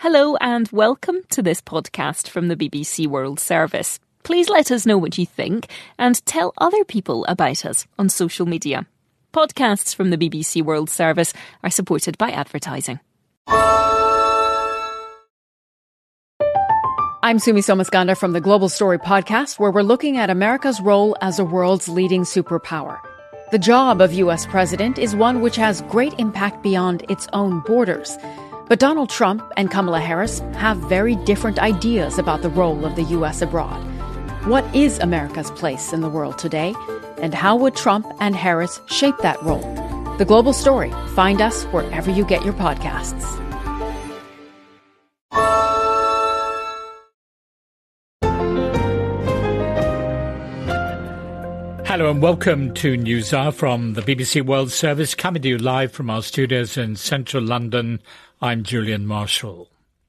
Hello and welcome to this podcast from the BBC World Service. Please let us know what you think and tell other people about us on social media. Podcasts from the BBC World Service are supported by advertising. I'm Sumi Somaskanda from the Global Story podcast, where we're looking at America's role as the world's leading superpower. The job of U.S. president is one which has great impact beyond its own borders. But Donald Trump and Kamala Harris have very different ideas about the role of the U.S. abroad. What is America's place in the world today? And how would Trump and Harris shape that role? The Global Story. Find us wherever you get your podcasts. Hello and welcome to NewsHour from the BBC World Service, coming to you live from our studios in central London. I'm Julian Marshall.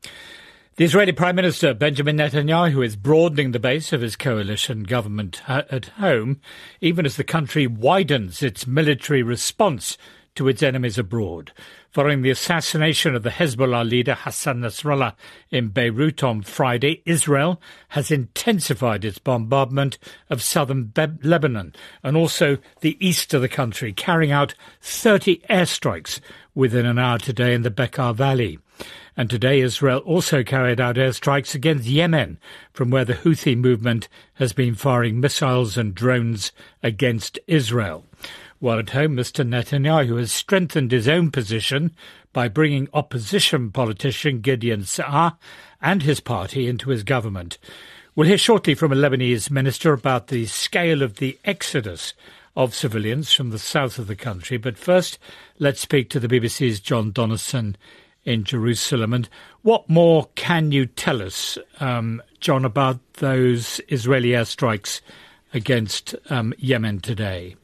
The Israeli Prime Minister Benjamin Netanyahu is broadening the base of his coalition government at home, even as the country widens its military response to its enemies abroad. Following the assassination of the Hezbollah leader Hassan Nasrallah in Beirut on Friday, Israel has intensified its bombardment of southern Lebanon and also the east of the country, carrying out 30 airstrikes within an hour today in the Bekaa Valley. And today Israel also carried out airstrikes against Yemen, from where the Houthi movement has been firing missiles and drones against Israel. While at home, Mr. Netanyahu has strengthened his own position by bringing opposition politician Gideon Saar and his party into his government. We'll hear shortly from a Lebanese minister about the scale of the exodus of civilians from the south of the country. But first, let's speak to the BBC's John Donaldson in Jerusalem. And what more can you tell us, John, about those Israeli airstrikes against Yemen today?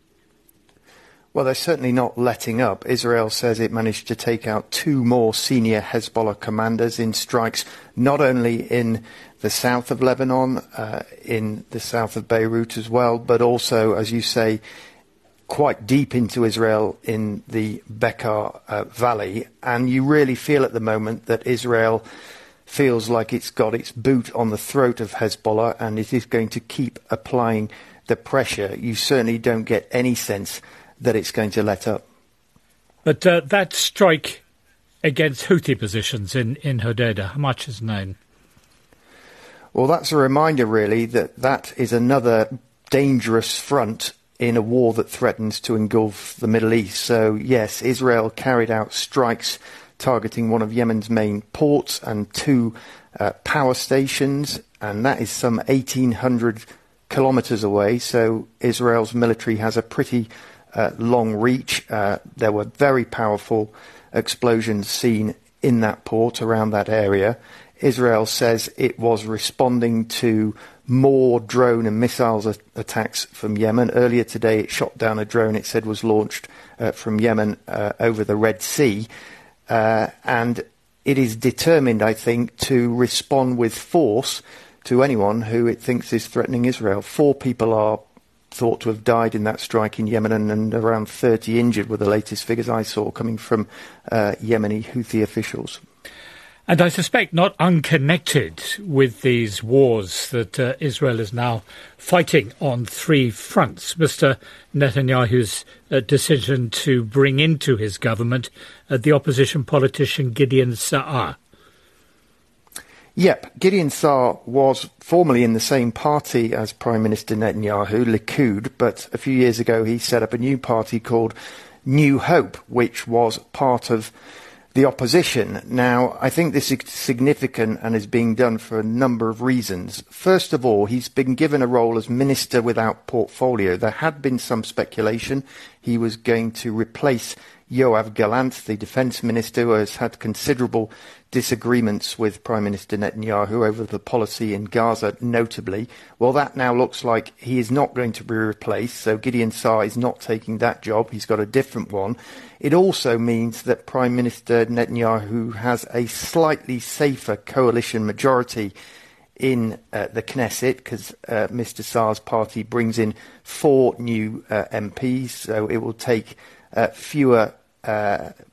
Well, they're certainly not letting up. Israel says it managed to take out 2 more senior Hezbollah commanders in strikes, not only in the south of Lebanon, in the south of Beirut as well, but also, as you say, quite deep into Israel in the Bekaa Valley. And you really feel at the moment that Israel feels like it's got its boot on the throat of Hezbollah, and it is going to keep applying the pressure. You certainly don't get any sense that it's going to let up. But that strike against Houthi positions in Hodeidah, how much is known? Well, that's a reminder, really, that is another dangerous front in a war that threatens to engulf the Middle East. So, yes, Israel carried out strikes targeting one of Yemen's main ports and 2 power stations, and that is some 1,800 kilometres away. So Israel's military has a pretty long reach. There were very powerful explosions seen in that port around that area. Israel says it was responding to more drone and missiles attacks from Yemen. Earlier today it shot down a drone it said was launched from Yemen over the Red Sea. And it is determined, I think, to respond with force to anyone who it thinks is threatening Israel. 4 people are thought to have died in that strike in Yemen, and around 30 injured were the latest figures I saw coming from Yemeni Houthi officials. And I suspect not unconnected with these wars that Israel is now fighting on 3 fronts, Mr. Netanyahu's decision to bring into his government the opposition politician Gideon Saar. Yep, Gideon Saar was formerly in the same party as Prime Minister Netanyahu, Likud, but a few years ago he set up a new party called New Hope, which was part of the opposition. Now, I think this is significant and is being done for a number of reasons. First of all, he's been given a role as Minister without portfolio. There had been some speculation he was going to replace Yoav Gallant, the defence minister, who has had considerable disagreements with Prime Minister Netanyahu over the policy in Gaza, notably. Well, that now looks like he is not going to be replaced, so Gideon Saar is not taking that job. He's got a different one. It also means that Prime Minister Netanyahu has a slightly safer coalition majority in the Knesset, because Mr. Saar's party brings in 4 new MPs, so it will take fewer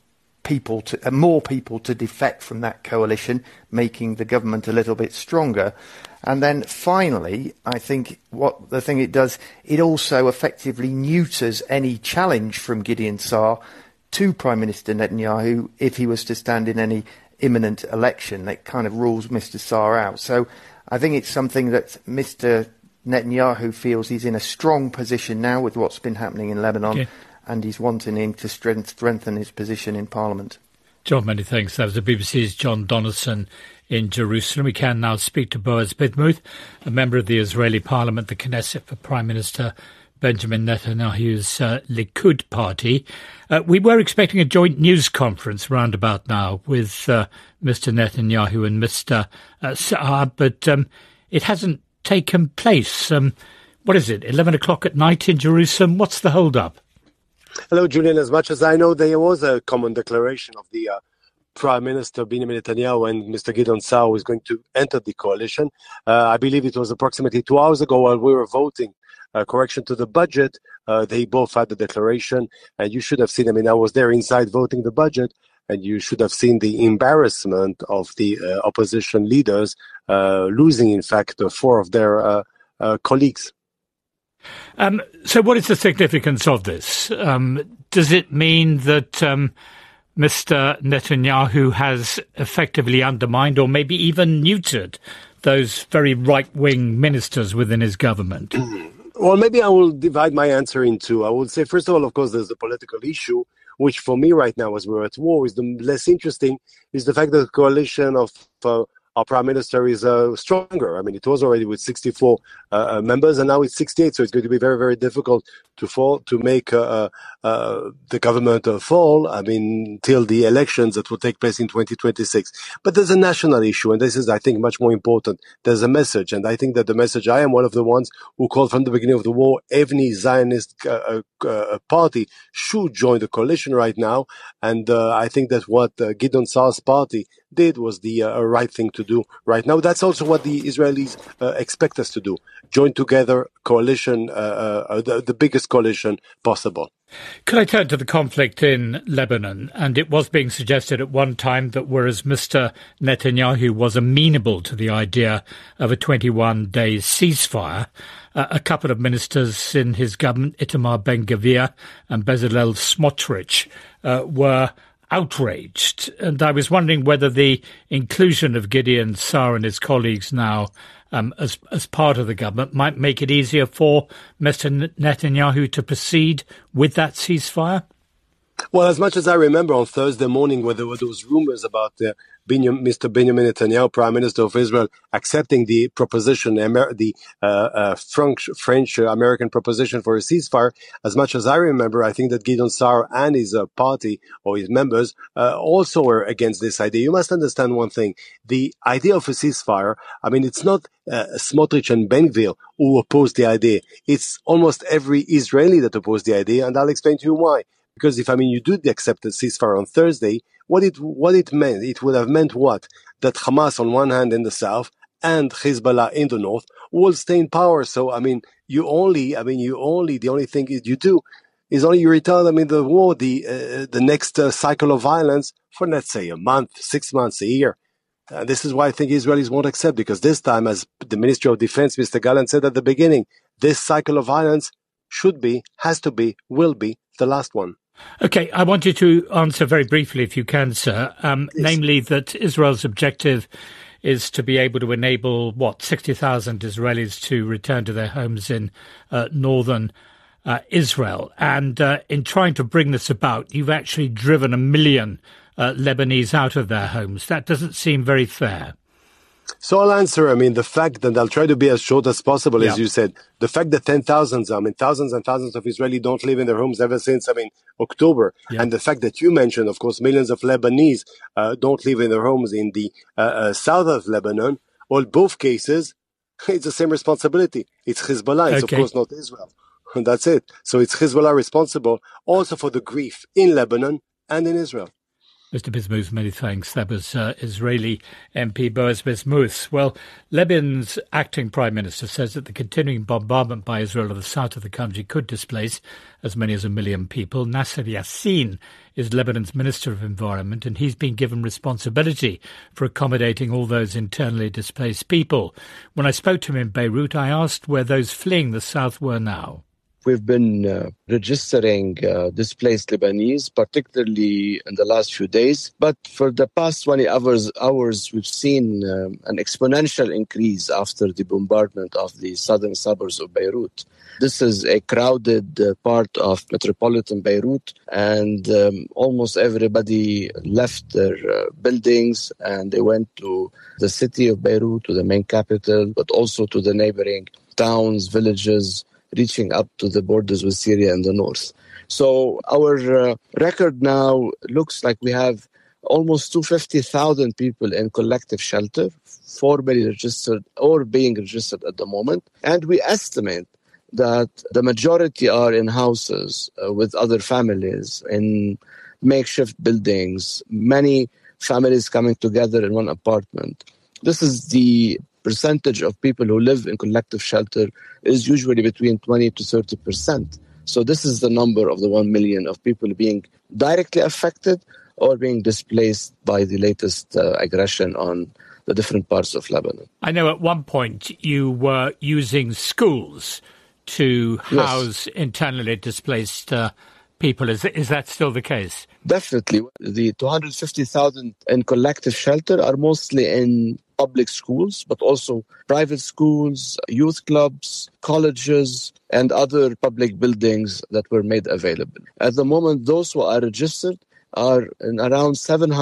more people to defect from that coalition, making the government a little bit stronger. And then finally, I think what the thing it does, it also effectively neuters any challenge from Gideon Sa'ar to Prime Minister Netanyahu if he was to stand in any imminent election. It kind of rules Mr. Sa'ar out. So I think it's something that Mr. Netanyahu feels he's in a strong position now with what's been happening in Lebanon, and he's wanting him to strengthen his position in Parliament. John, many thanks. That was the BBC's John Donaldson in Jerusalem. We can now speak to Boaz Bidmuth, a member of the Israeli Parliament, the Knesset, for Prime Minister Benjamin Netanyahu's Likud party. We were expecting a joint news conference roundabout now with Mr. Netanyahu and Mr. Sa'ar, but it hasn't taken place. What is it, 11 o'clock at night in Jerusalem? What's the hold-up? Hello, Julian. As much as I know, there was a common declaration of the Prime Minister Benjamin Netanyahu and Mr. Gideon Sa'ar was going to enter the coalition. I believe it was approximately 2 hours ago while we were voting correction to the budget. They both had the declaration, and you should have seen, I was there inside voting the budget, and you should have seen the embarrassment of the opposition leaders losing, in fact, 4 of their colleagues. So what is the significance of this? Does it mean that Mr. Netanyahu has effectively undermined or maybe even neutered those very right-wing ministers within his government? Well, maybe I will divide my answer in two. I would say, first of all, of course, there's the political issue, which for me right now, as we're at war, is the less interesting, is the fact that the coalition of our Prime Minister is stronger. It was already with 64 members, and now it's 68, so it's going to be very, very difficult to make the government fall, till the elections that will take place in 2026. But there's a national issue, and this is, I think, much more important. There's a message, and I think that the message, I am one of the ones who called from the beginning of the war, every Zionist party should join the coalition right now, and I think that what Gideon Sa'ar's party did was the right thing to do right now. That's also what the Israelis expect us to do. Join together, coalition, the biggest coalition possible. Could I turn to the conflict in Lebanon? And it was being suggested at one time that whereas Mr. Netanyahu was amenable to the idea of a 21-day ceasefire, a couple of ministers in his government, Itamar Ben-Gvir and Bezalel Smotrich, were outraged. And I was wondering whether the inclusion of Gideon Sa'ar and his colleagues now as part of the government might make it easier for Mr. Netanyahu to proceed with that ceasefire? Well, as much as I remember on Thursday morning where there were those rumors about Mr. Benjamin Netanyahu, Prime Minister of Israel, accepting the proposition, the French-American proposition for a ceasefire, as much as I remember, I think that Gideon Sa'ar and his party or his members also were against this idea. You must understand one thing. The idea of a ceasefire, it's not Smotrich and Ben-Gvir who opposed the idea. It's almost every Israeli that opposed the idea, and I'll explain to you why. Because if, you do accept the ceasefire on Thursday, what it meant, it would have meant what? That Hamas on one hand in the south and Hezbollah in the north will stay in power. So, the only thing you do is only you return, the war, the next cycle of violence for, let's say, a month, 6 months, a year. This is why I think Israelis won't accept, because this time, as the Ministry of Defense, Mr. Gallant said at the beginning, this cycle of violence should be, has to be, will be the last one. Okay, I want you to answer very briefly, if you can, sir, yes. Namely that Israel's objective is to be able to enable, 60,000 Israelis to return to their homes in northern Israel. And in trying to bring this about, you've actually driven 1 million Lebanese out of their homes. That doesn't seem very fair. So I'll answer, the fact that I'll try to be as short as possible, as you said. The fact that thousands and thousands of Israelis don't live in their homes ever since, October. Yeah. And the fact that you mentioned, of course, millions of Lebanese don't live in their homes in the south of Lebanon. Well, both cases, it's the same responsibility. It's Hezbollah. It's, of course, not Israel. And that's it. So it's Hezbollah responsible also for the grief in Lebanon and in Israel. Mr. Bismuth, many thanks. That was Israeli MP Boaz Bismuth. Well, Lebanon's acting Prime Minister says that the continuing bombardment by Israel of the south of the country could displace as many as 1 million people. Nasser Yassin is Lebanon's Minister of Environment, and he's been given responsibility for accommodating all those internally displaced people. When I spoke to him in Beirut, I asked where those fleeing the south were now. We've been registering displaced Lebanese, particularly in the last few days. But for the past 20 hours we've seen an exponential increase after the bombardment of the southern suburbs of Beirut. This is a crowded part of metropolitan Beirut, and almost everybody left their buildings and they went to the city of Beirut, to the main capital, but also to the neighboring towns, villages, reaching up to the borders with Syria in the north. So our record now looks like we have almost 250,000 people in collective shelter, formally registered or being registered at the moment. And we estimate that the majority are in houses with other families, in makeshift buildings, many families coming together in one apartment. This is the percentage of people who live in collective shelter is usually between 20 to 30%. So this is the number of the 1 million of people being directly affected or being displaced by the latest aggression on the different parts of Lebanon. I know at one point you were using schools to house internally displaced people. Is that still the case? Definitely. The 250,000 in collective shelter are mostly in public schools, but also private schools, youth clubs, colleges, and other public buildings that were made available. At the moment, those who are registered are in around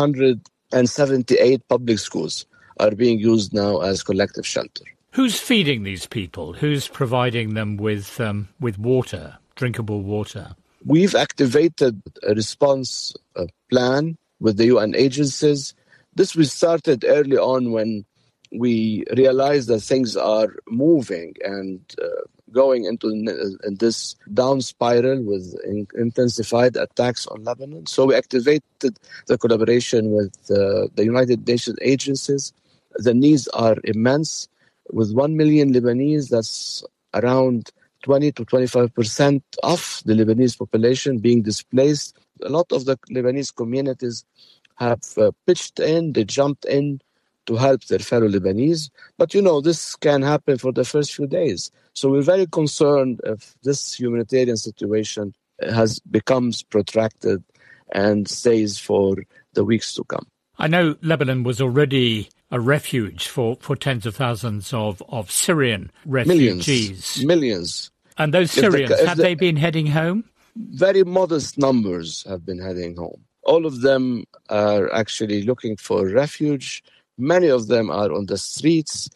778 public schools are being used now as collective shelter. Who's feeding these people? Who's providing them with water, drinkable water? We've activated a response plan with the UN agencies. This was started early on when we realized that things are moving and going into in this down spiral with intensified attacks on Lebanon. So we activated the collaboration with the United Nations agencies. The needs are immense. With 1 million Lebanese, that's around 20 to 25% of the Lebanese population being displaced. A lot of the Lebanese communities have pitched in, they jumped in to help their fellow Lebanese. But, this can happen for the first few days. So we're very concerned if this humanitarian situation becomes protracted and stays for the weeks to come. I know Lebanon was already a refuge for tens of thousands of Syrian refugees. Millions. And those Syrians, have they been heading home? Very modest numbers have been heading home. All of them are actually looking for refuge. Many of them are on the streets.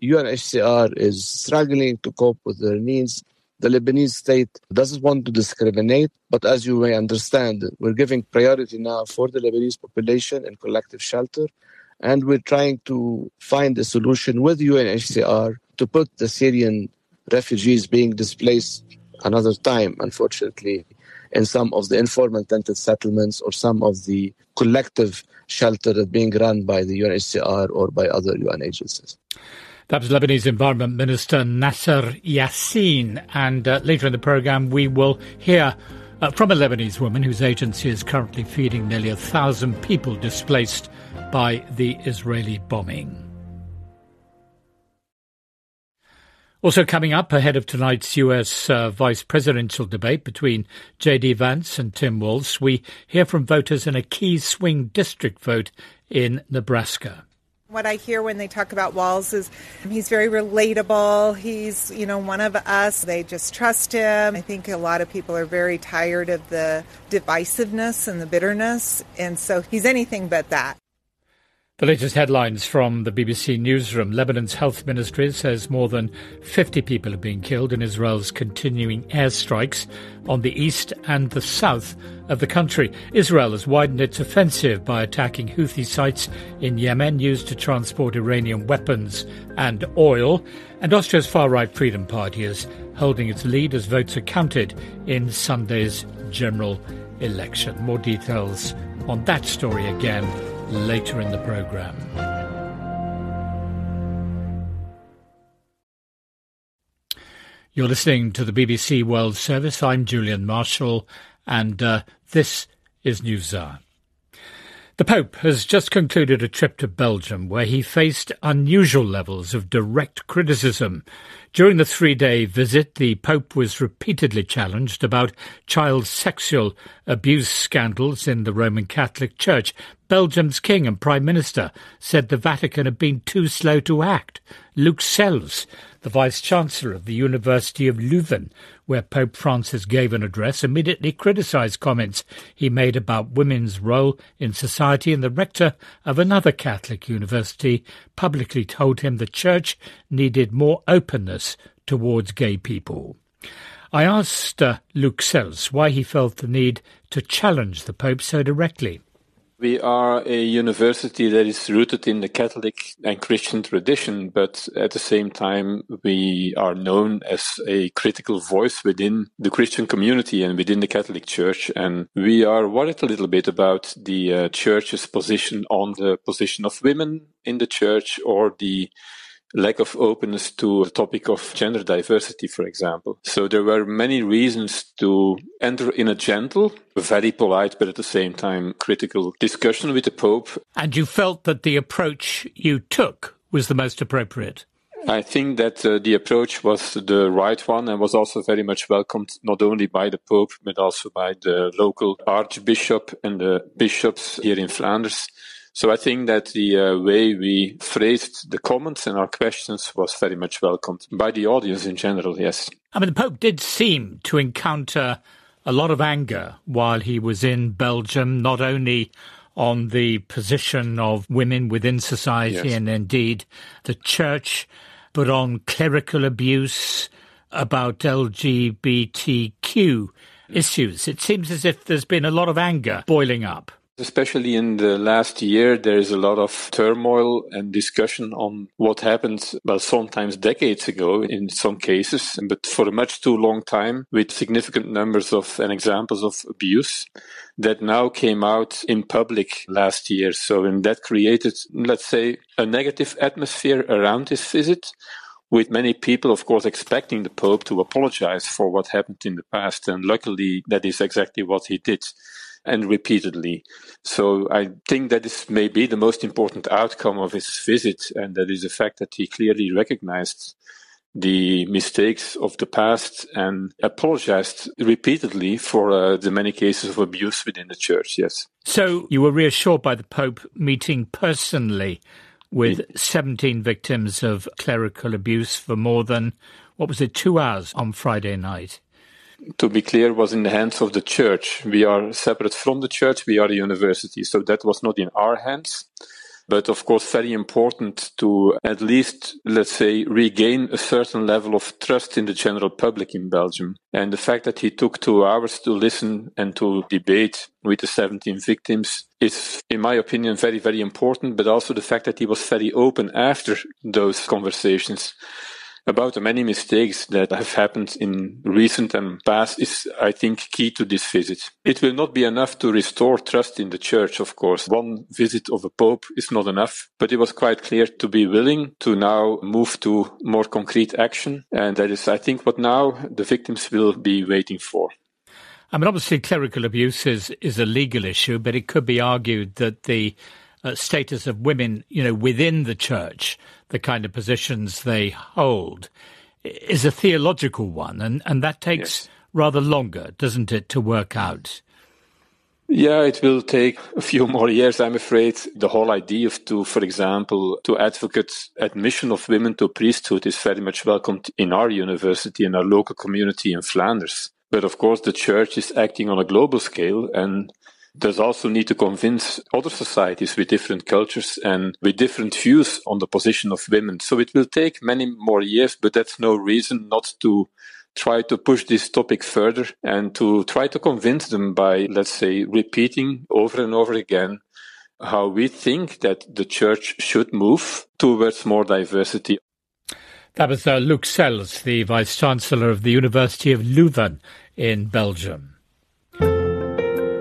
UNHCR is struggling to cope with their needs. The Lebanese state doesn't want to discriminate, but as you may understand, we're giving priority now for the Lebanese population in collective shelter, and we're trying to find a solution with UNHCR to put the Syrian refugees being displaced another time, unfortunately, in some of the informal tented settlements or some of the collective shelter that being run by the UNHCR or by other UN agencies. That was Lebanese Environment Minister Nasser Yassin. And later in the programme, we will hear from a Lebanese woman whose agency is currently feeding nearly 1,000 people displaced by the Israeli bombing. Also coming up ahead of tonight's US vice presidential debate between J.D. Vance and Tim Walz, we hear from voters in a key swing district vote in Nebraska. What I hear when they talk about Walz is he's very relatable. He's, one of us. They just trust him. I think a lot of people are very tired of the divisiveness and the bitterness, and so he's anything but that. The latest headlines from the BBC Newsroom. Lebanon's health ministry says more than 50 people have been killed in Israel's continuing airstrikes on the east and the south of the country. Israel has widened its offensive by attacking Houthi sites in Yemen used to transport Iranian weapons and oil. And Austria's far-right Freedom Party is holding its lead as votes are counted in Sunday's general election. More details on that story again later in the programme. You're listening to the BBC World Service. I'm Julian Marshall, and this is Newshour. The Pope has just concluded a trip to Belgium where he faced unusual levels of direct criticism. During the 3-day visit, the Pope was repeatedly challenged about child sexual abuse scandals in the Roman Catholic Church. Belgium's King and Prime Minister said the Vatican had been too slow to act. Luc Sels, the Vice-Chancellor of the University of Leuven, where Pope Francis gave an address, immediately criticised comments he made about women's role in society, and the rector of another Catholic university publicly told him the Church needed more openness towards gay people. I asked Luc Sels why he felt the need to challenge the Pope so directly. We are a university that is rooted in the Catholic and Christian tradition, but at the same time, we are known as a critical voice within the Christian community and within the Catholic Church. And we are worried a little bit about the Church's position on the position of women in the Church, or the lack of openness to the topic of gender diversity, for example. So there were many reasons to enter in a gentle, very polite, but at the same time critical discussion with the Pope. And you felt that the approach you took was the most appropriate? I think that the approach was the right one, and was also very much welcomed, not only by the Pope, but also by the local Archbishop and the bishops here in Flanders. So I think that the way we phrased the comments and our questions was very much welcomed by the audience in general, yes. I mean, the Pope did seem to encounter a lot of anger while he was in Belgium, not only on the position of women within society, yes, and indeed the Church, but on clerical abuse, about LGBTQ issues. It seems as if there's been a lot of anger boiling up. Especially in the last year, there is a lot of turmoil and discussion on what happened, well, sometimes decades ago in some cases, but for a much too long time, with significant numbers of and examples of abuse that now came out in public last year. So, and that created, let's say, a negative atmosphere around this visit, with many people, of course, expecting the Pope to apologize for what happened in the past. And luckily, that is exactly what he did, and repeatedly. So I think that is maybe the most important outcome of his visit, and that is the fact that he clearly recognized the mistakes of the past and apologized repeatedly for the many cases of abuse within the Church, yes. So you were reassured by the Pope meeting personally with 17 victims of clerical abuse for more than, 2 hours on Friday night? To be clear, was in the hands of the Church. We are separate from the Church. We are a university, so that was not in our hands. But of course, very important to at least, let's say, regain a certain level of trust in the general public in Belgium. And the fact that he took 2 hours to listen and to debate with the 17 victims is, in my opinion, very, very important. But also the fact that he was very open after those conversations about the many mistakes that have happened in recent and past is, I think, key to this visit. It will not be enough to restore trust in the Church, of course. One visit of a Pope is not enough, but it was quite clear to be willing to now move to more concrete action. And that is, I think, what now the victims will be waiting for. I mean, obviously, clerical abuse is a legal issue, but it could be argued that the status of women, within the Church, the kind of positions they hold, is a theological one, and that takes rather longer, doesn't it, to work out? Yeah, it will take a few more years, I'm afraid. The whole idea for example, to advocate admission of women to priesthood is very much welcomed in our university and our local community in Flanders. But of course, the Church is acting on a global scale, and there's also need to convince other societies with different cultures and with different views on the position of women. So it will take many more years, but that's no reason not to try to push this topic further and to try to convince them by, let's say, repeating over and over again how we think that the Church should move towards more diversity. That was Luc Sels, the Vice-Chancellor of the University of Leuven in Belgium.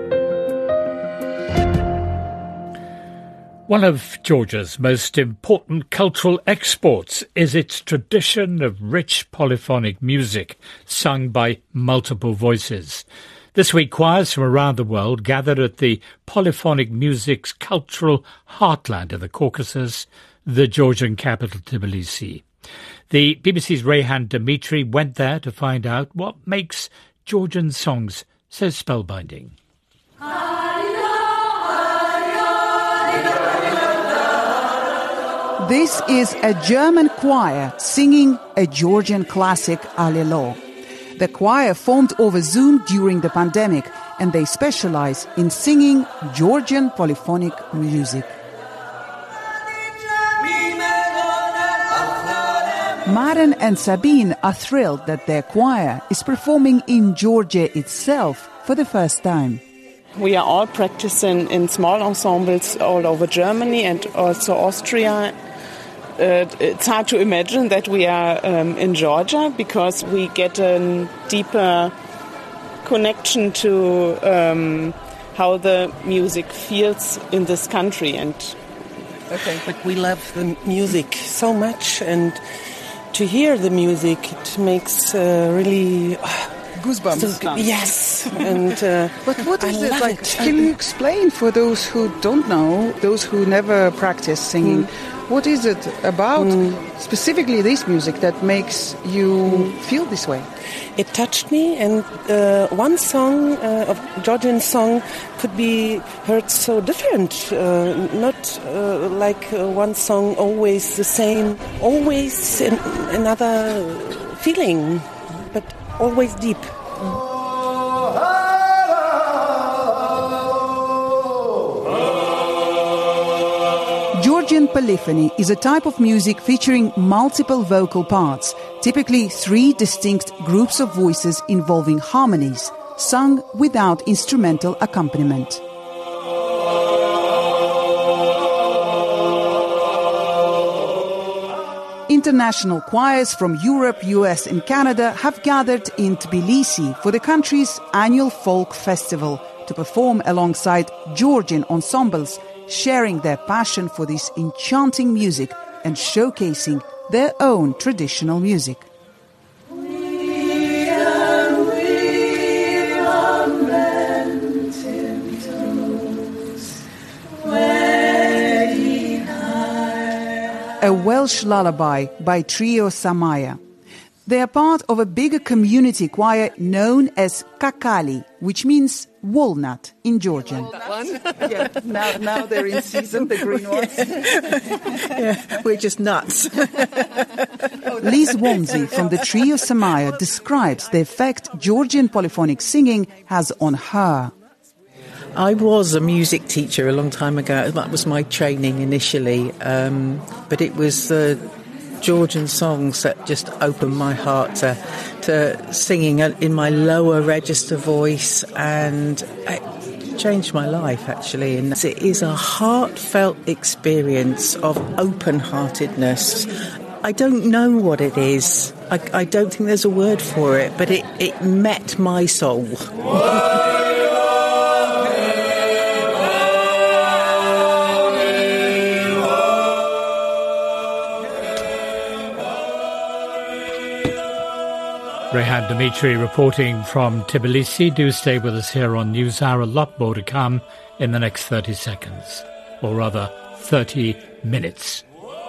One of Georgia's most important cultural exports is its tradition of rich polyphonic music sung by multiple voices. This week, choirs from around the world gathered at the polyphonic music's cultural heartland of the Caucasus, the Georgian capital Tbilisi. The BBC's Rayhan Dimitri went there to find out what makes Georgian songs so spellbinding. This is a German choir singing a Georgian classic, Alelo. The choir formed over Zoom during the pandemic, and they specialize in singing Georgian polyphonic music. Maren and Sabine are thrilled that their choir is performing in Georgia itself for the first time. We are all practicing in small ensembles all over Germany and also Austria. It's hard to imagine that we are in Georgia because we get a deeper connection to how the music feels in this country. But we love the music so much, and to hear the music, it makes really goosebumps. Yes, and but what is it like? It. Can you explain for those who don't know, those who never practice singing? What is it about specifically this music that makes you feel this way? It touched me, and one song, a Georgian song, could be heard so different. Not like one song always the same, always another feeling, but always deep. Georgian polyphony is a type of music featuring multiple vocal parts, typically 3 distinct groups of voices involving harmonies, sung without instrumental accompaniment. International choirs from Europe, US and Canada have gathered in Tbilisi for the country's annual folk festival to perform alongside Georgian ensembles, sharing their passion for this enchanting music and showcasing their own traditional music. A Welsh lullaby by Trio Samaya. They are part of a bigger community choir known as Kakali, which means walnut in Georgian. Yeah, now they're in season, the green ones. Yeah, we're just nuts. Liz Womsey from the Trio Samaya describes the effect Georgian polyphonic singing has on her. I was a music teacher a long time ago. That was my training initially, but it was the Georgian songs that just opened my heart to singing in my lower register voice, and it changed my life actually. And it is a heartfelt experience of open-heartedness. I don't know what it is. I don't think there's a word for it, but it met my soul. Rayhan Dimitri reporting from Tbilisi. Do stay with us here on NewsHour. A lot more to come in the next 30 seconds, or rather 30 minutes.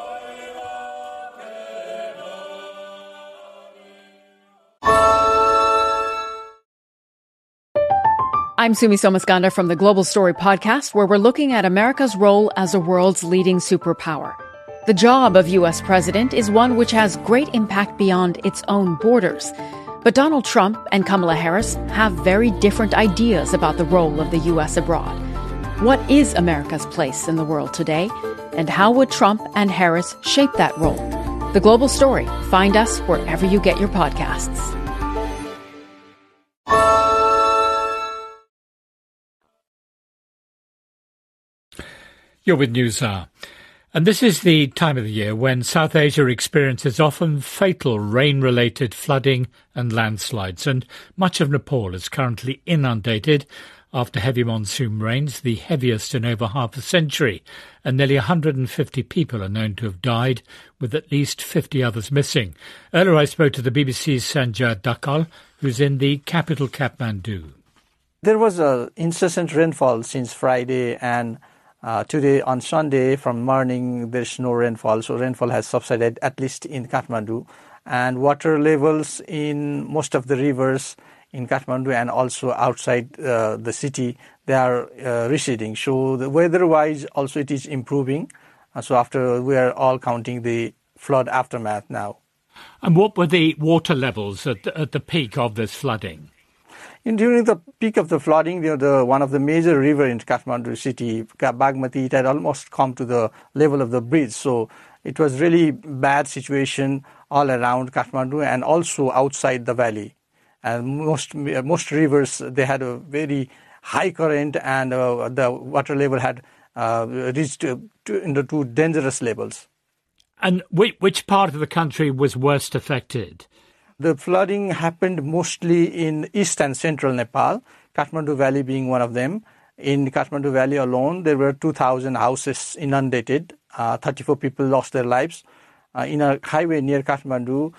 I'm Sumi Somaskanda from the Global Story podcast, where we're looking at America's role as the world's leading superpower. The job of U.S. president is one which has great impact beyond its own borders. But Donald Trump and Kamala Harris have very different ideas about the role of the U.S. abroad. What is America's place in the world today? And how would Trump and Harris shape that role? The Global Story. Find us wherever you get your podcasts. You're with NewsHour. And this is the time of the year when South Asia experiences often fatal rain-related flooding and landslides, and much of Nepal is currently inundated after heavy monsoon rains, the heaviest in over half a century, and nearly 150 people are known to have died, with at least 50 others missing. Earlier I spoke to the BBC's Sanjay Dakkal, who's in the capital Kathmandu. There was incessant rainfall since Friday, and today on Sunday from morning there's no rainfall, so rainfall has subsided, at least in Kathmandu. And water levels in most of the rivers in Kathmandu and also outside the city, they are receding. So the weather-wise also it is improving. So after we are all counting the flood aftermath now. And what were the water levels at the peak of this flooding? During the peak of the flooding, one of the major river in Kathmandu city, Bagmati, it had almost come to the level of the bridge. So it was really bad situation all around Kathmandu and also outside the valley. And most rivers, they had a very high current, and the water level had reached to dangerous levels. And which part of the country was worst affected? The flooding happened mostly in east and central Nepal, Kathmandu Valley being one of them. In Kathmandu Valley alone, there were 2,000 houses inundated. 34 people lost their lives. In a highway near Kathmandu,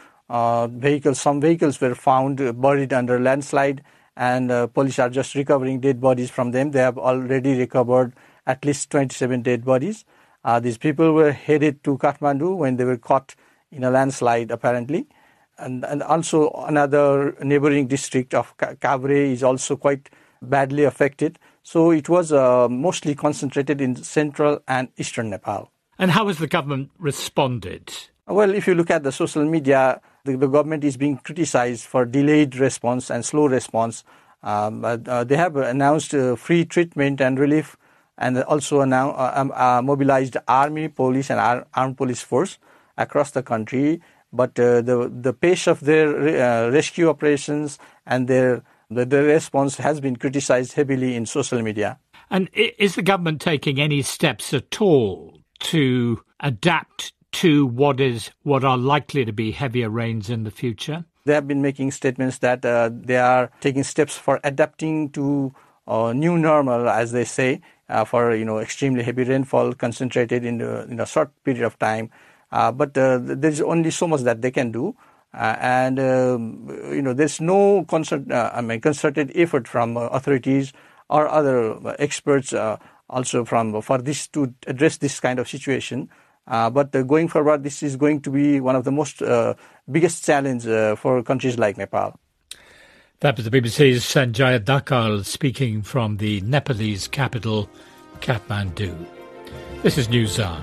some vehicles were found buried under landslide, and police are just recovering dead bodies from them. They have already recovered at least 27 dead bodies. These people were headed to Kathmandu when they were caught in a landslide, apparently. And also another neighboring district of Kavre is also quite badly affected. So it was mostly concentrated in central and eastern Nepal. And how has the government responded? Well, if you look at the social media, the government is being criticized for delayed response and slow response. They have announced free treatment and relief, and also now mobilized army, police and armed police force across the country. But the pace of their rescue operations and the response has been criticized heavily in social media. And is the government taking any steps at all to adapt to what are likely to be heavier rains in the future? They have been making statements that they are taking steps for adapting to new normal, as they say, for extremely heavy rainfall concentrated in a short period of time. But there's only so much that they can do, and there's no concerted effort from authorities or other experts also for this to address this kind of situation. But going forward, this is going to be one of the most biggest challenge for countries like Nepal. That was the BBC's Sanjay Dakkal speaking from the Nepalese capital, Kathmandu. This is Newshour.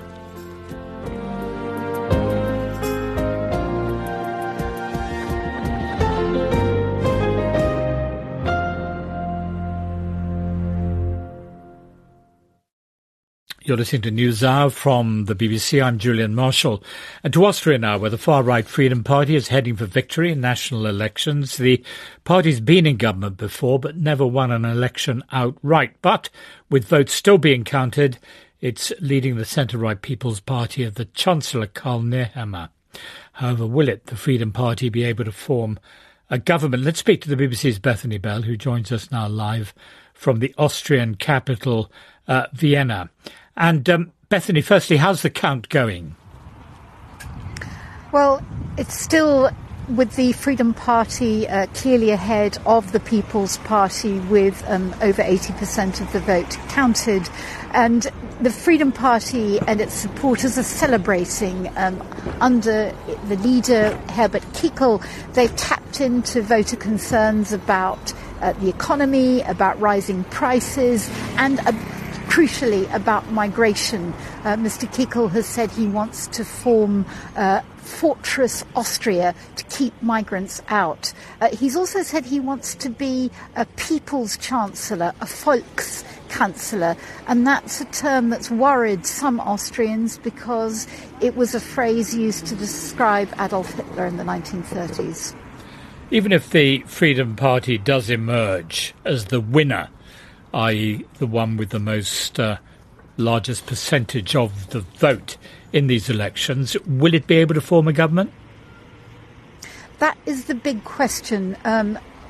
You're listening to Newshour from the BBC. I'm Julian Marshall. And to Austria now, where the far-right Freedom Party is heading for victory in national elections. The party's been in government before, but never won an election outright. But with votes still being counted, it's leading the centre-right People's Party of the Chancellor Karl Nehammer. However, will it, the Freedom Party, be able to form a government? Let's speak to the BBC's Bethany Bell, who joins us now live from the Austrian capital, Vienna. And Bethany, firstly, how's the count going? Well, it's still with the Freedom Party clearly ahead of the People's Party with over 80% of the vote counted. And the Freedom Party and its supporters are celebrating under the leader, Herbert Kickl. They've tapped into voter concerns about the economy, about rising prices, and crucially about migration. Mr. Kickl has said he wants to form Fortress Austria to keep migrants out. He's also said he wants to be a people's chancellor, a Volkskanzler, and that's a term that's worried some Austrians because it was a phrase used to describe Adolf Hitler in the 1930s. Even if the Freedom Party does emerge as the winner, i.e. the one with the most largest percentage of the vote in these elections, will it be able to form a government? That is the big question.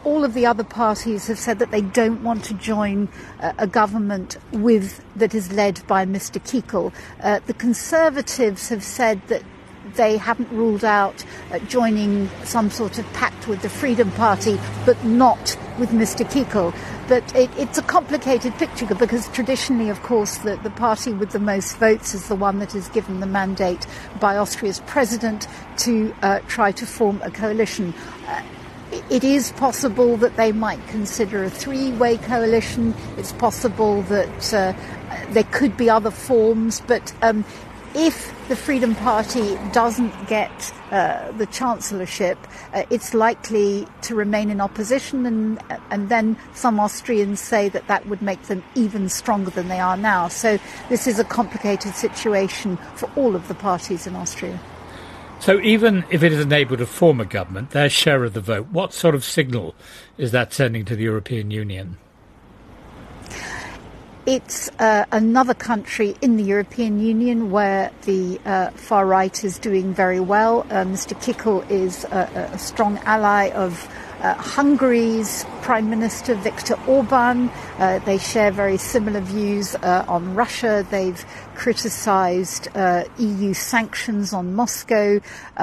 all of the other parties have said that they don't want to join a government that is led by Mr. Kickel. The Conservatives have said that they haven't ruled out joining some sort of pact with the Freedom Party, but not with Mr. Kickel. But it's a complicated picture because traditionally, of course, the party with the most votes is the one that is given the mandate by Austria's president to try to form a coalition. It is possible that they might consider a three-way coalition. It's possible that there could be other forms, but if the Freedom Party doesn't get the chancellorship, it's likely to remain in opposition, and then some Austrians say that would make them even stronger than they are now. So this is a complicated situation for all of the parties in Austria. So even if it is unable to form a government, their share of the vote, what sort of signal is that sending to the European Union? It's another country in the European Union where the far right is doing very well. Mr. Kickel is a strong ally of Hungary's Prime Minister Viktor Orban. They share very similar views on Russia. They've criticised EU sanctions on Moscow.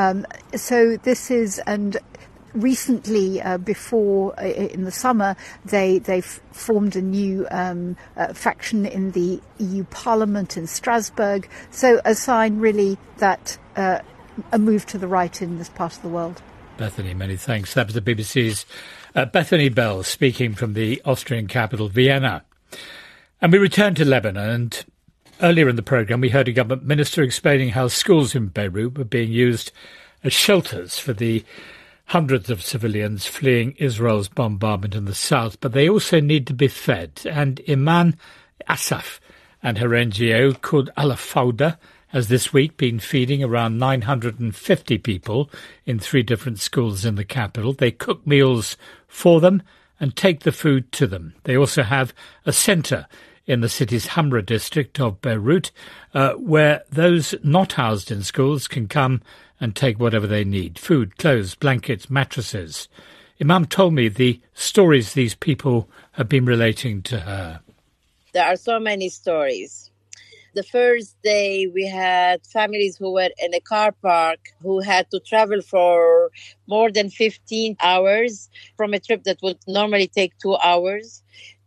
So this is, and recently, before in the summer, they formed a new faction in the EU Parliament in Strasbourg. So a sign, really, that a move to the right in this part of the world. Bethany, many thanks. That was the BBC's Bethany Bell speaking from the Austrian capital, Vienna. And we return to Lebanon. And earlier in the programme, we heard a government minister explaining how schools in Beirut were being used as shelters for the hundreds of civilians fleeing Israel's bombardment in the south, but they also need to be fed. And Iman Asaf and her NGO, Kud Al-Fawda, has this week been feeding around 950 people in 3 different schools in the capital. They cook meals for them and take the food to them. They also have a centre in the city's Hamra district of Beirut, where those not housed in schools can come and take whatever they need: food, clothes, blankets, mattresses. Imam told me the stories these people have been relating to her. There are so many stories. The first day we had families who were in a car park who had to travel for more than 15 hours from a trip that would normally take 2 hours,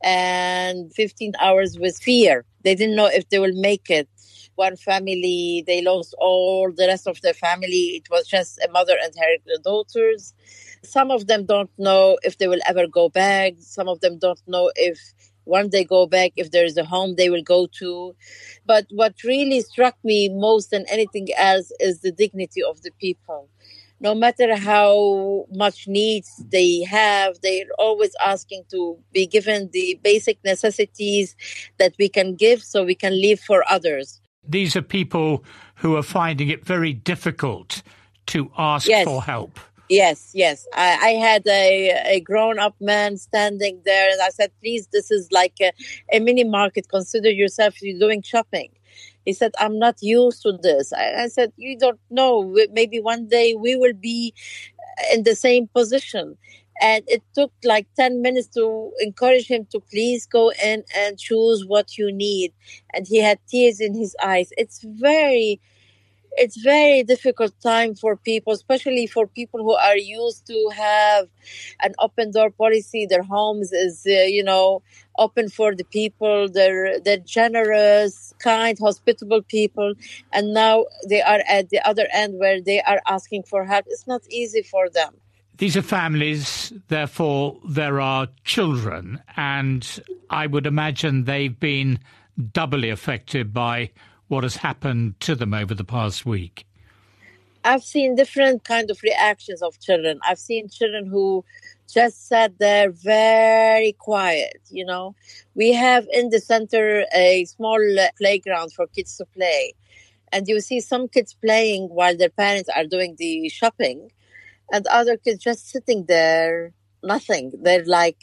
and 15 hours with fear. They didn't know if they will make it. One family, they lost all the rest of their family. It was just a mother and her daughters. Some of them don't know if they will ever go back. Some of them don't know if when they go back, if there is a home they will go to. But what really struck me most than anything else is the dignity of the people. No matter how much needs they have, they're always asking to be given the basic necessities that we can give so we can live for others. These are people who are finding it very difficult to ask for help. Yes. I had a grown-up man standing there, and I said, please, this is like a mini market. Consider yourself you're doing shopping. He said, I'm not used to this. I said, you don't know. Maybe one day we will be in the same position. And it took like 10 minutes to encourage him to please go in and choose what you need. And he had tears in his eyes. It's very difficult time for people, especially for people who are used to have an open door policy. Their homes is, open for the people. They're generous, kind, hospitable people. And now they are at the other end where they are asking for help. It's not easy for them. These are families, therefore there are children, and I would imagine they've been doubly affected by what has happened to them over the past week. I've seen different kind of reactions of children. I've seen children who just sat there very quiet, We have in the center a small playground for kids to play. And you see some kids playing while their parents are doing the shopping. And other kids just sitting there, nothing. They're like,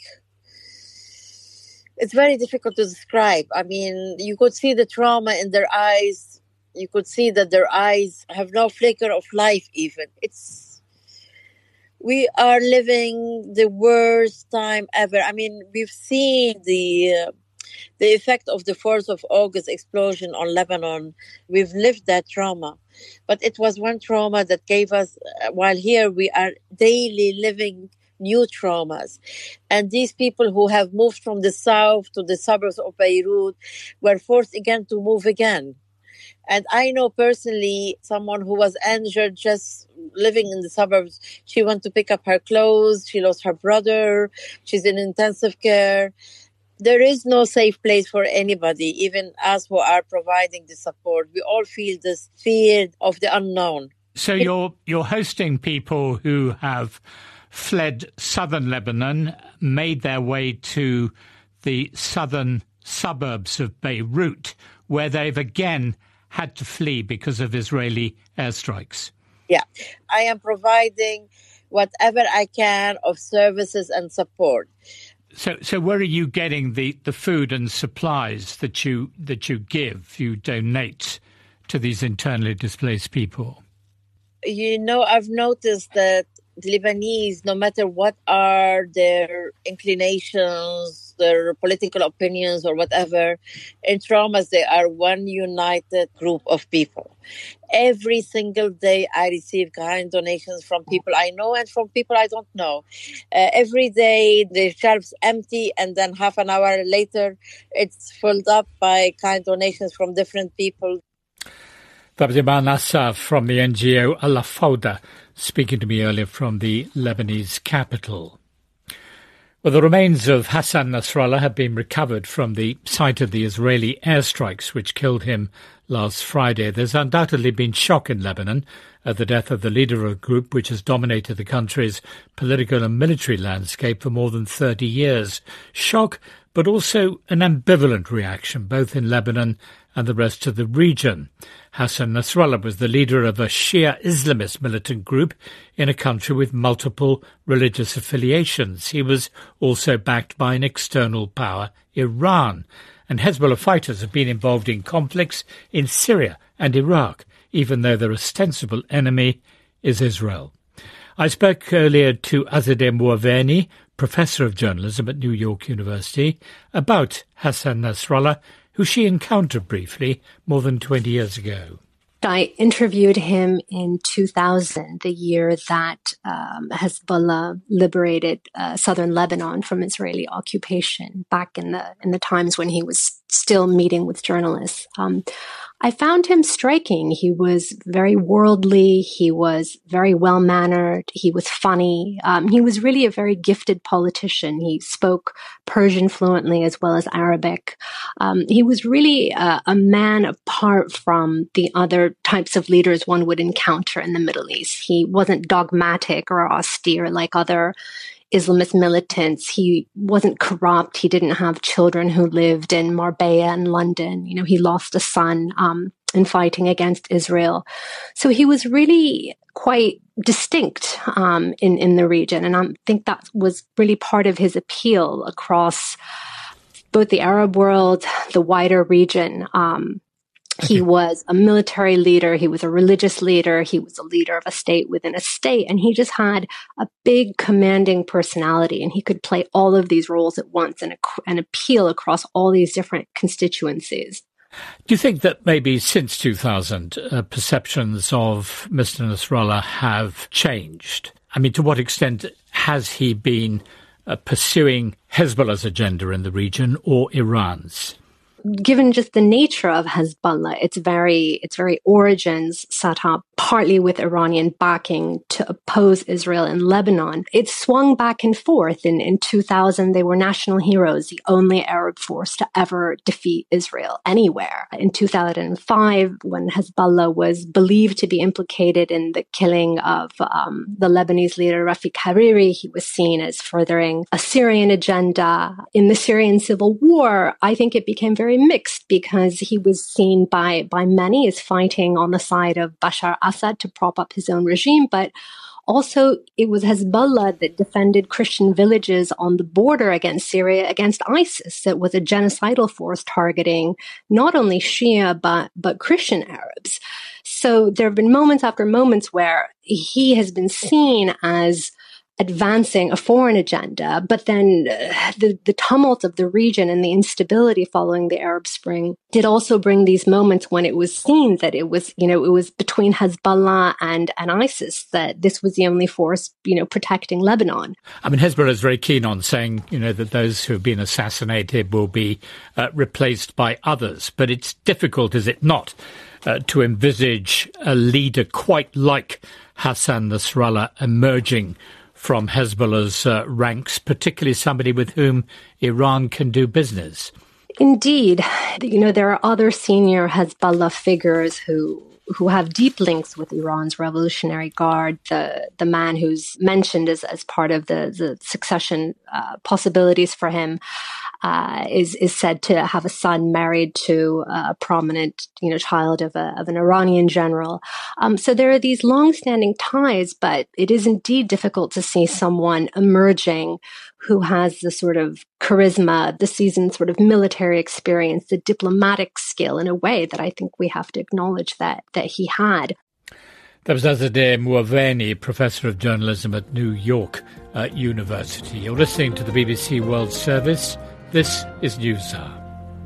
it's very difficult to describe. I mean, you could see the trauma in their eyes. You could see that their eyes have no flicker of life even. We are living the worst time ever. I mean, we've seen the effect of the 4th of August explosion on Lebanon. We've lived that trauma. But it was one trauma that gave us, while here we are daily living new traumas. And these people who have moved from the south to the suburbs of Beirut were forced again to move again. And I know personally someone who was injured just living in the suburbs. She went to pick up her clothes. She lost her brother. She's in intensive care. There is no safe place for anybody, even us who are providing the support. We all feel this fear of the unknown. So you're hosting people who have fled southern Lebanon, made their way to the southern suburbs of Beirut, where they've again had to flee because of Israeli airstrikes. Yeah, I am providing whatever I can of services and support. So where are you getting the food and supplies that you give, you donate to these internally displaced people? You know, I've noticed that the Lebanese, no matter what are their inclinations, their political opinions or whatever, in traumas, they are one united group of people. Every single day I receive kind donations from people I know and from people I don't know. Every day the shelves empty, and then half an hour later it's filled up by kind donations from different people. That was Iman Assaf from the NGO Al Fawda, speaking to me earlier from the Lebanese capital. Well, the remains of Hassan Nasrallah have been recovered from the site of the Israeli airstrikes which killed him last Friday. There's undoubtedly been shock in Lebanon at the death of the leader of a group which has dominated the country's political and military landscape for more than 30 years. Shock, but also an ambivalent reaction, both in Lebanon and the rest of the region. Hassan Nasrallah was the leader of a Shia Islamist militant group in a country with multiple religious affiliations. He was also backed by an external power, Iran. And Hezbollah fighters have been involved in conflicts in Syria and Iraq, even though their ostensible enemy is Israel. I spoke earlier to Azadeh Mouaveni, professor of journalism at New York University, about Hassan Nasrallah, who she encountered briefly more than 20 years ago. I interviewed him in 2000, the year that Hezbollah liberated southern Lebanon from Israeli occupation, back in the times when he was still meeting with journalists. I found him striking. He was very worldly. He was very well-mannered. He was funny. He was really a very gifted politician. He spoke Persian fluently as well as Arabic. He was really a man apart from the other types of leaders one would encounter in the Middle East. He wasn't dogmatic or austere like other Islamist militants. He wasn't corrupt. He didn't have children who lived in Marbella and London. You know, he lost a son in fighting against Israel. So he was really quite distinct in the region. And I think that was really part of his appeal across both the Arab world, the wider region. He was a military leader. He was a religious leader. He was a leader of a state within a state. And he just had a big commanding personality. And he could play all of these roles at once and appeal across all these different constituencies. Do you think that maybe since 2000, perceptions of Mr. Nasrallah have changed? I mean, to what extent has he been pursuing Hezbollah's agenda in the region or Iran's? Given just the nature of Hezbollah, its very origins set up partly with Iranian backing to oppose Israel in Lebanon, it swung back and forth. In 2000, they were national heroes, the only Arab force to ever defeat Israel anywhere. In 2005, when Hezbollah was believed to be implicated in the killing of the Lebanese leader Rafiq Hariri, he was seen as furthering a Syrian agenda. In the Syrian civil war, I think it became very mixed because he was seen by many as fighting on the side of Bashar Assad to prop up his own regime, but also it was Hezbollah that defended Christian villages on the border against Syria against ISIS. It was a genocidal force targeting not only Shia but Christian Arabs. So there have been moments after moments where he has been seen as advancing a foreign agenda, but then the tumult of the region and the instability following the Arab Spring did also bring these moments when it was seen that it was between Hezbollah and ISIS that this was the only force, protecting Lebanon. I mean, Hezbollah is very keen on saying, that those who have been assassinated will be replaced by others. But it's difficult, is it not, to envisage a leader quite like Hassan Nasrallah emerging from Hezbollah's ranks, particularly somebody with whom Iran can do business. Indeed. There are other senior Hezbollah figures who have deep links with Iran's Revolutionary Guard. The man who's mentioned as part of the succession possibilities for him is said to have a son married to a prominent, child of an Iranian general. So there are these long-standing ties, but it is indeed difficult to see someone emerging who has the sort of charisma, the seasoned sort of military experience, the diplomatic skill in a way that I think we have to acknowledge that he had. That was Azadeh Mouaveni, Professor of Journalism at New York University. You're listening to the BBC World Service. This is Newshour.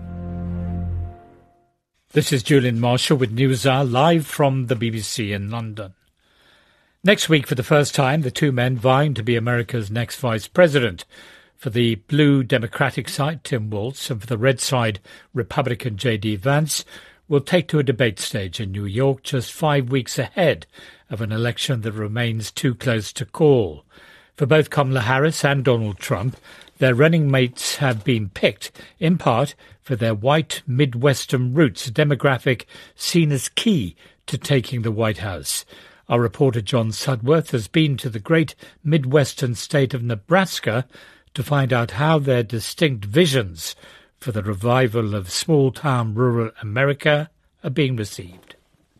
This is Julian Marshall with Newshour, live from the BBC in London. Next week, for the first time, the two men vying to be America's next vice president. For the blue Democratic side, Tim Walz, and for the red side, Republican J.D. Vance, will take to a debate stage in New York just 5 weeks ahead of an election that remains too close to call. For both Kamala Harris and Donald Trump, their running mates have been picked, in part, for their white Midwestern roots, a demographic seen as key to taking the White House. Our reporter John Sudworth has been to the great Midwestern state of Nebraska to find out how their distinct visions for the revival of small-town rural America are being received.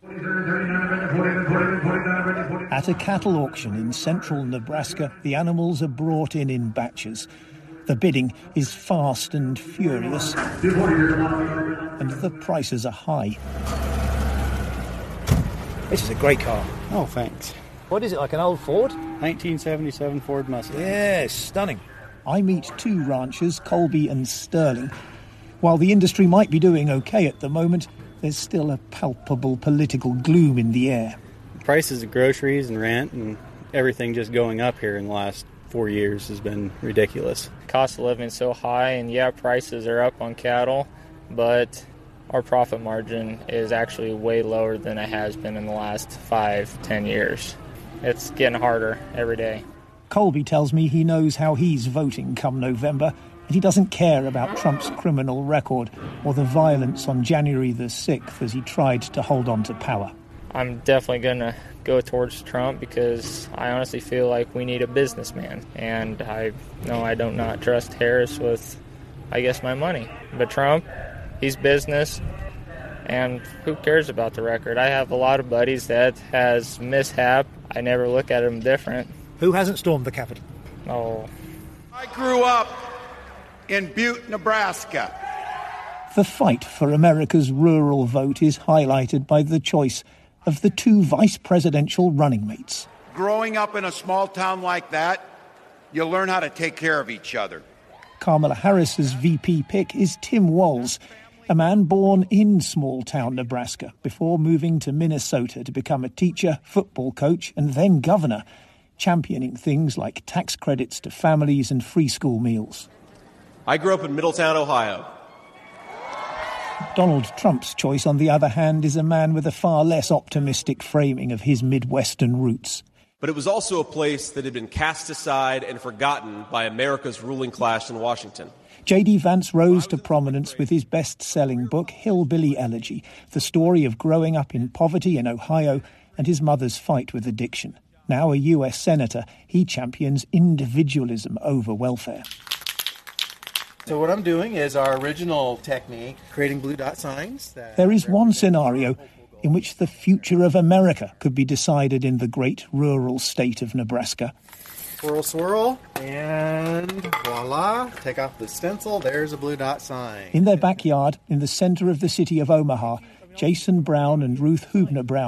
At a cattle auction in central Nebraska, the animals are brought in batches. The bidding is fast and furious, and the prices are high. This is a great car. Oh, thanks. What is it, like an old Ford? 1977 Ford Mustang. Yeah, stunning. I meet two ranchers, Colby and Sterling. While the industry might be doing okay at the moment, there's still a palpable political gloom in the air. Prices of groceries and rent and everything just going up here in the last 4 years has been ridiculous. Cost of living is so high, and prices are up on cattle, but our profit margin is actually way lower than it has been in the last 5-10 years. It's getting harder every day. Colby tells me he knows how he's voting come November, and he doesn't care about Trump's criminal record or the violence on January the 6th as he tried to hold on to power. I'm definitely going to go towards Trump because I honestly feel like we need a businessman. And I don't not trust Harris with, my money. But Trump, he's business, and who cares about the record? I have a lot of buddies that has mishap. I never look at him different. Who hasn't stormed the Capitol? Oh. I grew up in Butte, Nebraska. The fight for America's rural vote is highlighted by the choice of the two vice presidential running mates. Growing up in a small town like that, you learn how to take care of each other. Kamala Harris's VP pick is Tim Walz, a man born in small-town Nebraska before moving to Minnesota to become a teacher, football coach, and then governor, championing things like tax credits to families and free school meals. I grew up in Middletown, Ohio. Donald Trump's choice, on the other hand, is a man with a far less optimistic framing of his Midwestern roots. But it was also a place that had been cast aside and forgotten by America's ruling class in Washington. J.D. Vance rose to prominence with his best-selling book, Hillbilly Elegy, the story of growing up in poverty in Ohio and his mother's fight with addiction. Now a U.S. senator, he champions individualism over welfare. So what I'm doing is our original technique, creating blue dot signs. There is one scenario in which the future of America could be decided in the great rural state of Nebraska. Swirl, swirl, and voila, take off the stencil, there's a blue dot sign. In their backyard, in the centre of the city of Omaha, Jason Brown and Ruth Hubner Brown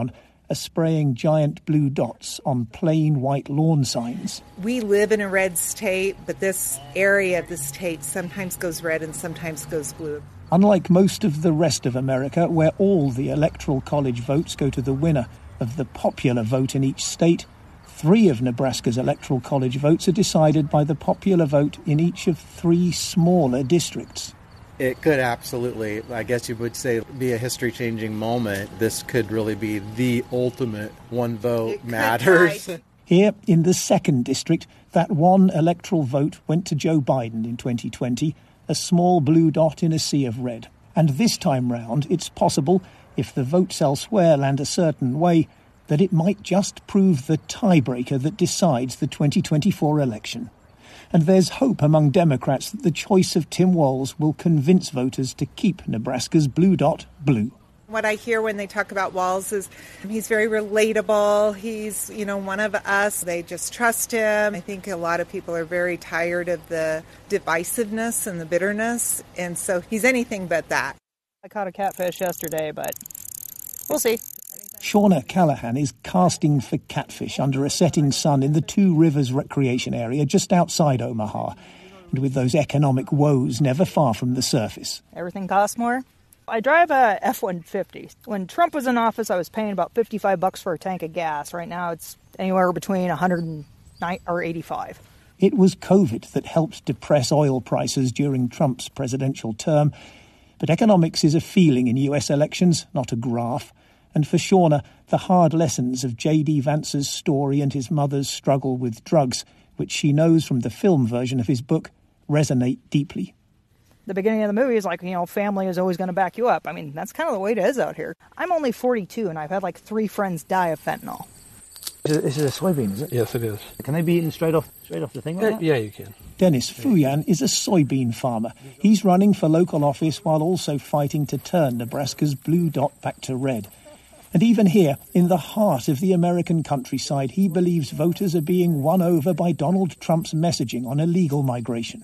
are spraying giant blue dots on plain white lawn signs. We live in a red state, but this area of the state sometimes goes red and sometimes goes blue. Unlike most of the rest of America, where all the electoral college votes go to the winner of the popular vote in each state, 3 of Nebraska's electoral college votes are decided by the popular vote in each of 3 smaller districts. It could absolutely, I guess you would say, be a history-changing moment. This could really be the ultimate one vote matters. Here, in the 2nd district, that one electoral vote went to Joe Biden in 2020, a small blue dot in a sea of red. And this time round, it's possible, if the votes elsewhere land a certain way, that it might just prove the tiebreaker that decides the 2024 election. And there's hope among Democrats that the choice of Tim Walz will convince voters to keep Nebraska's blue dot blue. What I hear when they talk about Walz is he's very relatable. He's, one of us. They just trust him. I think a lot of people are very tired of the divisiveness and the bitterness. And so he's anything but that. I caught a catfish yesterday, but we'll see. Shauna Callahan is casting for catfish under a setting sun in the Two Rivers recreation area just outside Omaha, and with those economic woes never far from the surface. Everything costs more. I drive a F-150. When Trump was in office, I was paying about $55 for a tank of gas. Right now, it's anywhere between $109 or $85. It was COVID that helped depress oil prices during Trump's presidential term, but economics is a feeling in US elections, not a graph. And for Shauna, the hard lessons of J.D. Vance's story and his mother's struggle with drugs, which she knows from the film version of his book, resonate deeply. The beginning of the movie is like, family is always going to back you up. I mean, that's kind of the way it is out here. I'm only 42, and I've had 3 friends die of fentanyl. This is a soybean, is it? Yes, it is. Can they be eaten straight off the thing like that? Yeah, you can. Dennis Fuyan is a soybean farmer. He's running for local office while also fighting to turn Nebraska's blue dot back to red. And even here, in the heart of the American countryside, he believes voters are being won over by Donald Trump's messaging on illegal migration.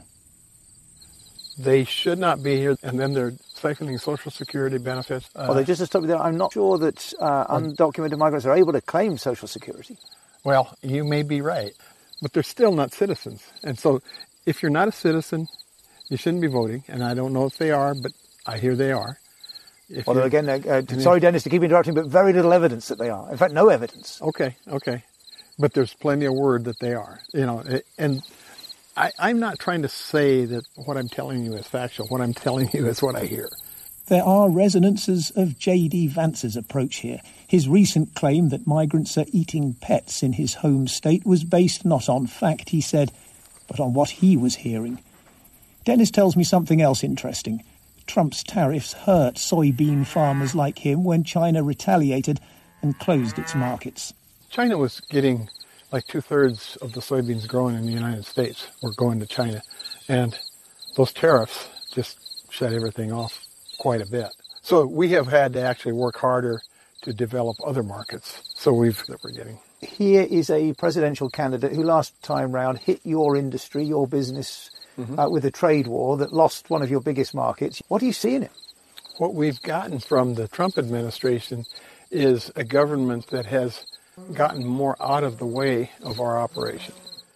They should not be here, and then they're siphoning Social Security benefits. Just to stop you there, I'm not sure that undocumented migrants are able to claim Social Security. Well, you may be right, but they're still not citizens. And so if you're not a citizen, you shouldn't be voting, and I don't know if they are, but I hear they are. Although again, sorry, Dennis, to keep interrupting, but very little evidence that they are. In fact, no evidence. Okay. But there's plenty of word that they are, and I'm not trying to say that what I'm telling you is factual. What I'm telling you is what I hear. There are resonances of J.D. Vance's approach here. His recent claim that migrants are eating pets in his home state was based not on fact, he said, but on what he was hearing. Dennis tells me something else interesting. Trump's tariffs hurt soybean farmers like him when China retaliated and closed its markets. China was getting 2/3 of the soybeans grown in the United States were going to China. And those tariffs just shut everything off quite a bit. So we have had to actually work harder to develop other markets. So that we're getting. Here is a presidential candidate who last time round hit your industry, your business, with a trade war that lost one of your biggest markets. What do you see in him? What we've gotten from the Trump administration is a government that has gotten more out of the way of our operation.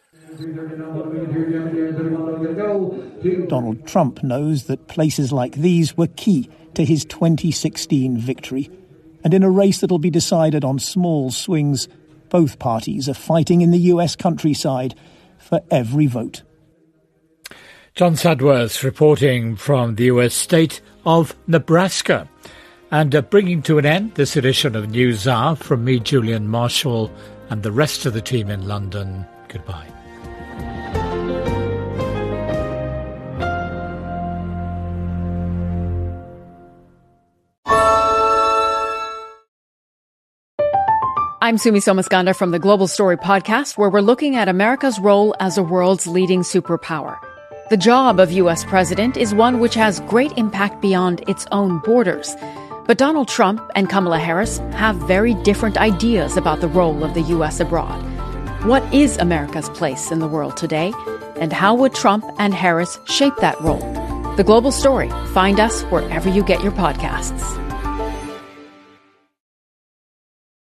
Donald Trump knows that places like these were key to his 2016 victory. And in a race that'll be decided on small swings, both parties are fighting in the US countryside for every vote. John Sudworth reporting from the US state of Nebraska. And bringing to an end this edition of News Hour from me, Julian Marshall, and the rest of the team in London. Goodbye. I'm Sumi Somaskanda from the Global Story podcast, where we're looking at America's role as the world's leading superpower. The job of U.S. president is one which has great impact beyond its own borders. But Donald Trump and Kamala Harris have very different ideas about the role of the U.S. abroad. What is America's place in the world today? And how would Trump and Harris shape that role? The Global Story. Find us wherever you get your podcasts.